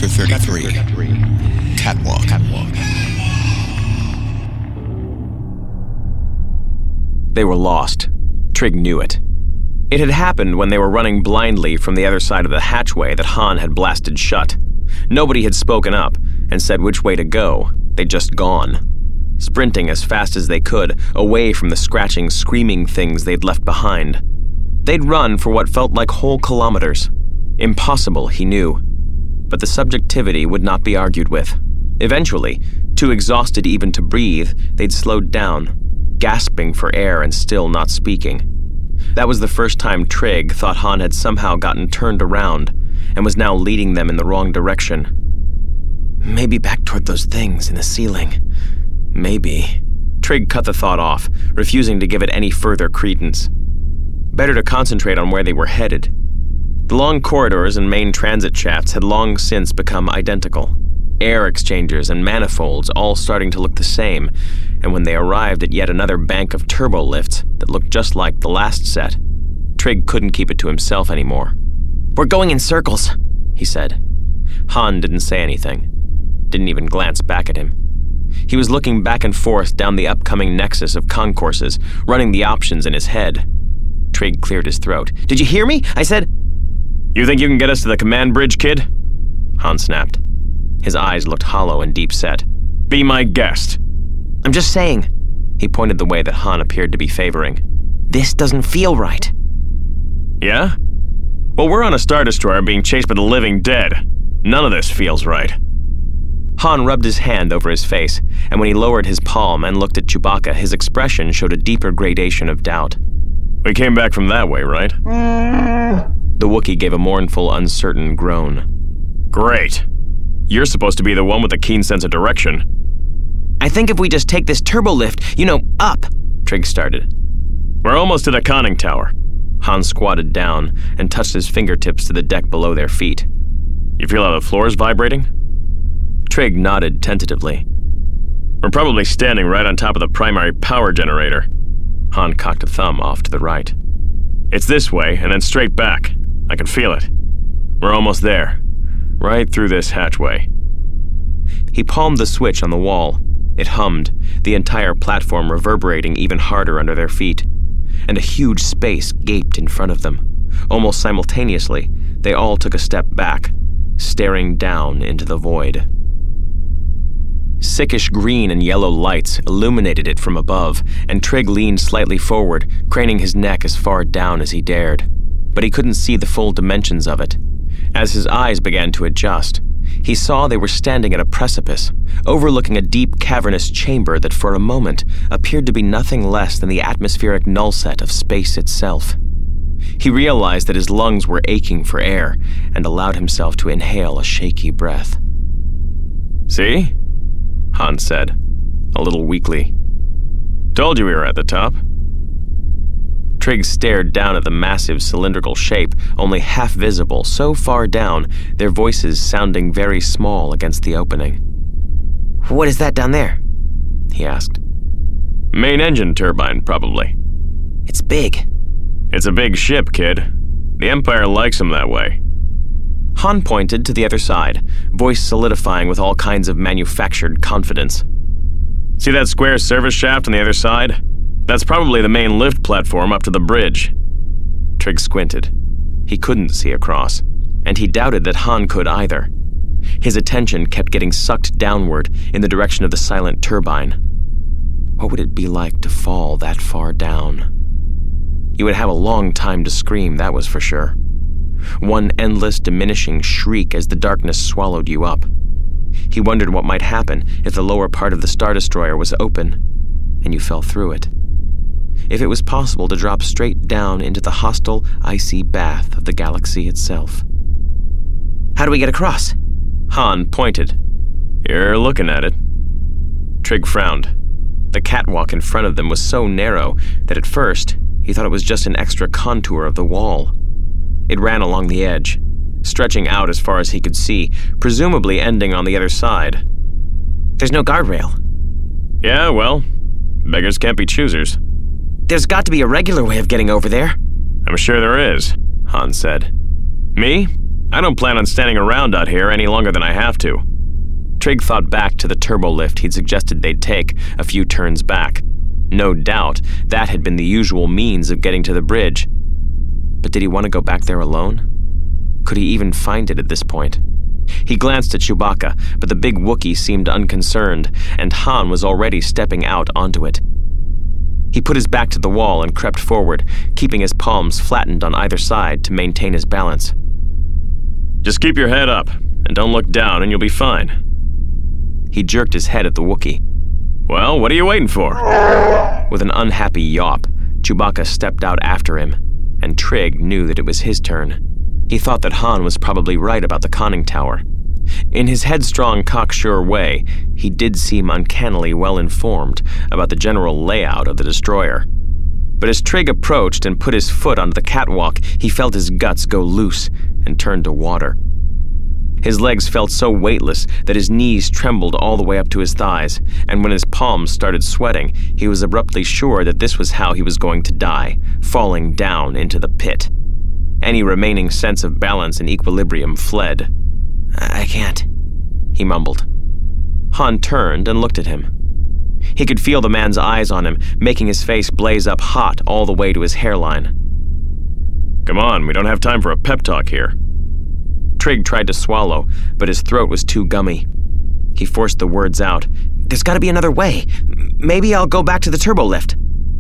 Chapter 33. Catwalk. They were lost. Trig knew it. It had happened when they were running blindly from the other side of the hatchway that Han had blasted shut. Nobody had spoken up and said which way to go. They'd just gone, sprinting as fast as they could, away from the scratching, screaming things they'd left behind. They'd run for what felt like whole kilometers. Impossible, he knew. But the subjectivity would not be argued with. Eventually, too exhausted even to breathe, they'd slowed down, gasping for air and still not speaking. That was the first time Trig thought Han had somehow gotten turned around and was now leading them in the wrong direction. Maybe back toward those things in the ceiling. Maybe. Trig cut the thought off, refusing to give it any further credence. Better to concentrate on where they were headed. The long corridors and main transit shafts had long since become identical. Air exchangers and manifolds all starting to look the same, and when they arrived at yet another bank of turbo lifts that looked just like the last set, Trig couldn't keep it to himself anymore. "We're going in circles," he said. Han didn't say anything, didn't even glance back at him. He was looking back and forth down the upcoming nexus of concourses, running the options in his head. Trig cleared his throat. "Did you hear me? I said—" "You think you can get us to the command bridge, kid?" Han snapped. His eyes looked hollow and deep-set. "Be my guest." "I'm just saying." He pointed the way that Han appeared to be favoring. "This doesn't feel right." "Yeah? Well, we're on a Star Destroyer being chased by the living dead. None of this feels right." Han rubbed his hand over his face, and when he lowered his palm and looked at Chewbacca, his expression showed a deeper gradation of doubt. "We came back from that way, right?" The Wookiee gave a mournful, uncertain groan. "Great. You're supposed to be the one with a keen sense of direction." "I think if we just take this turbo lift, up," Trig started. "We're almost to the conning tower." Han squatted down and touched his fingertips to the deck below their feet. "You feel how the floor is vibrating?" Trig nodded tentatively. "We're probably standing right on top of the primary power generator." Han cocked a thumb off to the right. "It's this way and then straight back. I can feel it. We're almost there. Right through this hatchway." He palmed the switch on the wall. It hummed, the entire platform reverberating even harder under their feet. And a huge space gaped in front of them. Almost simultaneously, they all took a step back, staring down into the void. Sickish green and yellow lights illuminated it from above, and Trig leaned slightly forward, craning his neck as far down as he dared. But he couldn't see the full dimensions of it. As his eyes began to adjust, he saw they were standing at a precipice, overlooking a deep, cavernous chamber that for a moment appeared to be nothing less than the atmospheric nullset of space itself. He realized that his lungs were aching for air and allowed himself to inhale a shaky breath. "See?" Han said, a little weakly. "Told you we were at the top." Trig stared down at the massive cylindrical shape, only half visible, so far down, their voices sounding very small against the opening. "What is that down there?" he asked. "Main engine turbine, probably." "It's big." "It's a big ship, kid. The Empire likes them that way." Han pointed to the other side, voice solidifying with all kinds of manufactured confidence. "See that square service shaft on the other side? That's probably the main lift platform up to the bridge." Trig squinted. He couldn't see across, and he doubted that Han could either. His attention kept getting sucked downward in the direction of the silent turbine. What would it be like to fall that far down? You would have a long time to scream, that was for sure. One endless, diminishing shriek as the darkness swallowed you up. He wondered what might happen if the lower part of the Star Destroyer was open, and you fell through it. If it was possible to drop straight down into the hostile, icy bath of the galaxy itself. "How do we get across?" Han pointed. "You're looking at it." Trig frowned. The catwalk in front of them was so narrow that at first he thought it was just an extra contour of the wall. It ran along the edge, stretching out as far as he could see, presumably ending on the other side. "There's no guardrail." "Yeah, well, beggars can't be choosers." "There's got to be a regular way of getting over there." "I'm sure there is," Han said. "Me? I don't plan on standing around out here any longer than I have to. Trigg thought back to the turbo lift he'd suggested they'd take a few turns back. No doubt that had been the usual means of getting to the bridge. But did he want to go back there alone? Could he even find it at this point? He glanced at Chewbacca, but the big Wookiee seemed unconcerned, and Han was already stepping out onto it. He put his back to the wall and crept forward, keeping his palms flattened on either side to maintain his balance. Just keep your head up, and don't look down, and you'll be fine. He jerked his head at the Wookiee. Well, what are you waiting for? With an unhappy yawp, Chewbacca stepped out after him, and Trigg knew that it was his turn. He thought that Han was probably right about the conning tower. In his headstrong, cocksure way, he did seem uncannily well-informed about the general layout of the destroyer. But as Trigg approached and put his foot onto the catwalk, he felt his guts go loose and turn to water. His legs felt so weightless that his knees trembled all the way up to his thighs, and when his palms started sweating, he was abruptly sure that this was how he was going to die, falling down into the pit. Any remaining sense of balance and equilibrium fled. I can't, he mumbled. Han turned and looked at him. He could feel the man's eyes on him, making his face blaze up hot all the way to his hairline. Come on, we don't have time for a pep talk here. Trigg tried to swallow, but his throat was too gummy. He forced the words out. There's got to be another way. Maybe I'll go back to the turbo lift.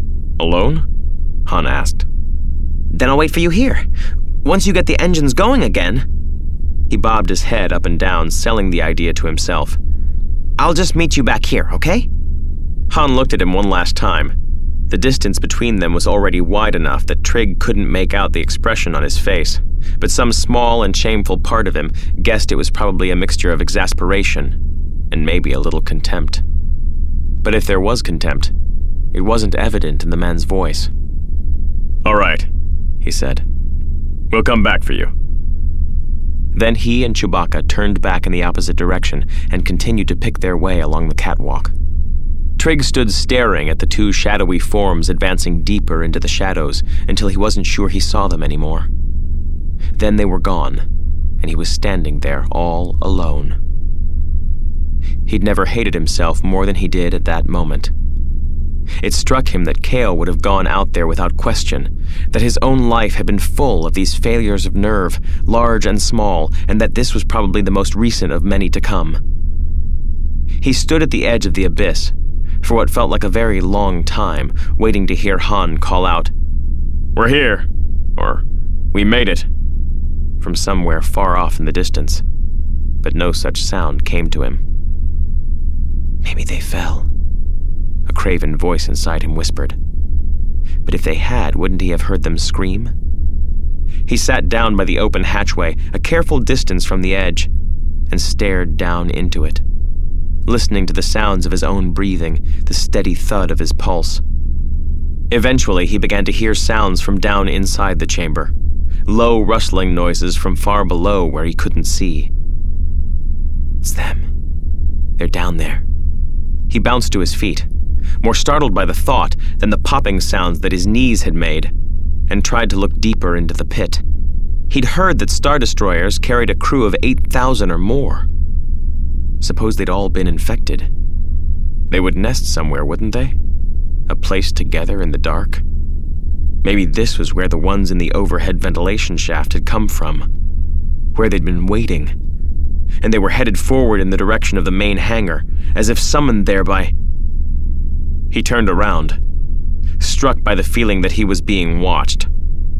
Alone? Han asked. Then I'll wait for you here. Once you get the engines going again... He bobbed his head up and down, selling the idea to himself. I'll just meet you back here, okay? Han looked at him one last time. The distance between them was already wide enough that Trigg couldn't make out the expression on his face, but some small and shameful part of him guessed it was probably a mixture of exasperation and maybe a little contempt. But if there was contempt, it wasn't evident in the man's voice. All right, he said. We'll come back for you. Then he and Chewbacca turned back in the opposite direction and continued to pick their way along the catwalk. Trigg stood staring at the two shadowy forms advancing deeper into the shadows until he wasn't sure he saw them anymore. Then they were gone, and he was standing there all alone. He'd never hated himself more than he did at that moment. It struck him that Kale would have gone out there without question, that his own life had been full of these failures of nerve, large and small, and that this was probably the most recent of many to come. He stood at the edge of the abyss, for what felt like a very long time, waiting to hear Han call out, "We're here," or "We made it," from somewhere far off in the distance, but no such sound came to him. Maybe they fell, a craven voice inside him whispered. But if they had, wouldn't he have heard them scream? He sat down by the open hatchway, a careful distance from the edge, and stared down into it, listening to the sounds of his own breathing, the steady thud of his pulse. Eventually, he began to hear sounds from down inside the chamber, low rustling noises from far below where he couldn't see. It's them. They're down there. He bounced to his feet, more startled by the thought than the popping sounds that his knees had made, and tried to look deeper into the pit. He'd heard that Star Destroyers carried a crew of 8,000 or more. Suppose they'd all been infected. They would nest somewhere, wouldn't they? A place together in the dark? Maybe this was where the ones in the overhead ventilation shaft had come from, where they'd been waiting, and they were headed forward in the direction of the main hangar, as if summoned there by... He turned around, struck by the feeling that he was being watched.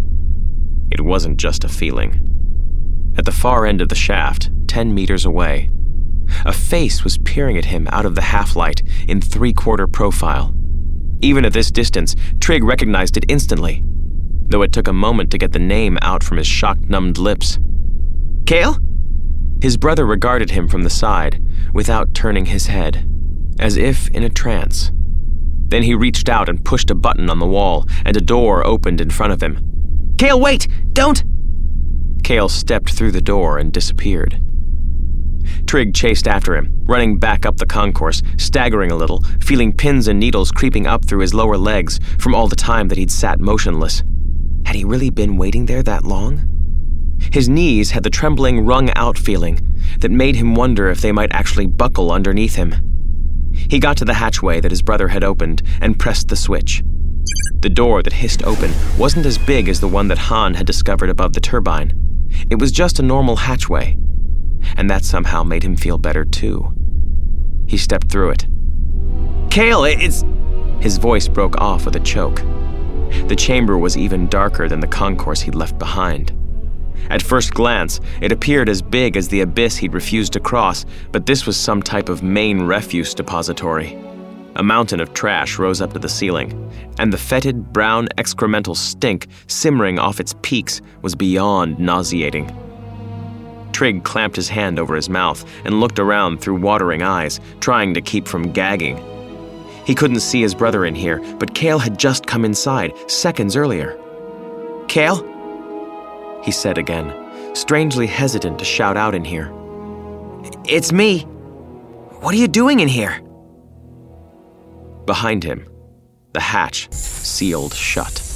It wasn't just a feeling. At the far end of the shaft, 10 meters away, a face was peering at him out of the half-light in 3/4 profile. Even at this distance, Trigg recognized it instantly, though it took a moment to get the name out from his shock-numbed lips. Kale? His brother regarded him from the side, without turning his head, as if in a trance. Then he reached out and pushed a button on the wall, and a door opened in front of him. Kale, wait! Don't! Kale stepped through the door and disappeared. Trigg chased after him, running back up the concourse, staggering a little, feeling pins and needles creeping up through his lower legs from all the time that he'd sat motionless. Had he really been waiting there that long? His knees had the trembling wrung-out feeling that made him wonder if they might actually buckle underneath him. He got to the hatchway that his brother had opened and pressed the switch. The door that hissed open wasn't as big as the one that Han had discovered above the turbine. It was just a normal hatchway, and that somehow made him feel better too. He stepped through it. "Cale, it's..." His voice broke off with a choke. The chamber was even darker than the concourse he'd left behind. At first glance, it appeared as big as the abyss he'd refused to cross, but this was some type of main refuse depository. A mountain of trash rose up to the ceiling, and the fetid, brown, excremental stink simmering off its peaks was beyond nauseating. Trig clamped his hand over his mouth and looked around through watering eyes, trying to keep from gagging. He couldn't see his brother in here, but Cale had just come inside, seconds earlier. "Cale?" he said again, strangely hesitant to shout out in here. "It's me. What are you doing in here?" Behind him, the hatch sealed shut.